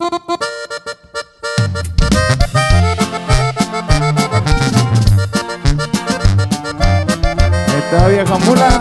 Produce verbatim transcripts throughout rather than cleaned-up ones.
Esta vieja mula.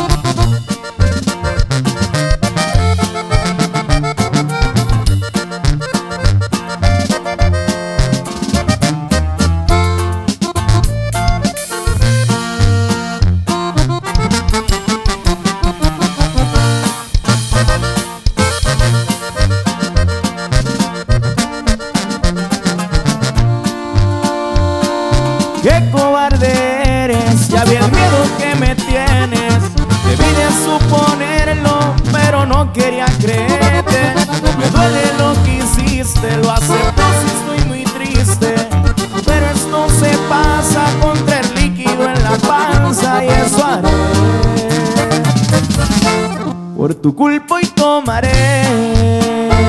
Qué cobarde eres, ya vi el miedo que me tienes. Debí de suponerlo, pero no quería creerte. Me duele lo que hiciste, lo acepto si estoy muy triste. Pero esto se pasa contra el líquido en la panza y eso haré. Por tu culpa hoy tomaré.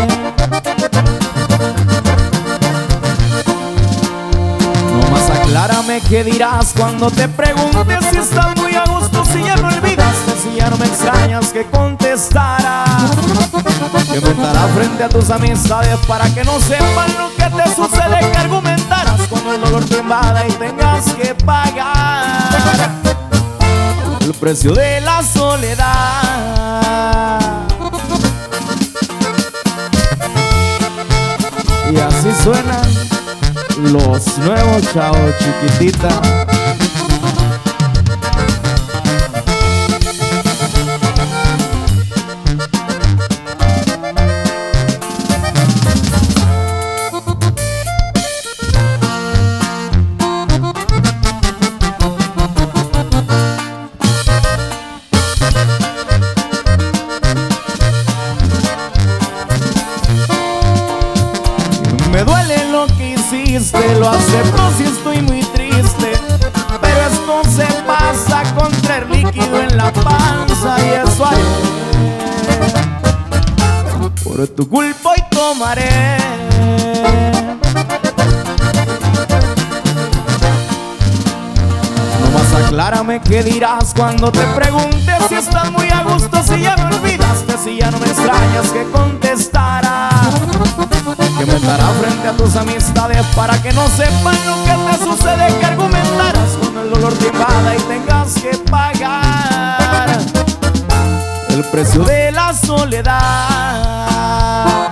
Aclárame qué dirás cuando te preguntes si estás muy a gusto, si ya me olvidaste, si ya no me extrañas, que contestará. Que mentará frente a tus amistades para que no sepan lo que te sucede, que argumentarás cuando el dolor te invada y tengas que pagar el precio de la soledad. Y así suena los nuevos Chavos Chiquitita. Me duele lo que hiciste, lo acepto si estoy muy triste. Pero esto se pasa contra el líquido en la panza y eso haré. Por tu culpa hoy tomaré. Nomás aclárame qué dirás cuando te preguntes si estás muy a gusto, si ya me olvidaste, si ya no me extrañas, que contestará. Que mentará frente a tus amistades para que no sepan lo que te sucede, que argumentarás cuando el dolor te invada y tengas que pagar el precio de la soledad.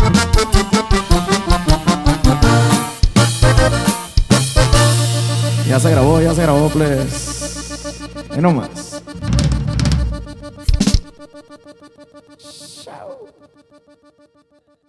Ya se grabó, ya se grabó, please. Y no más. Chao.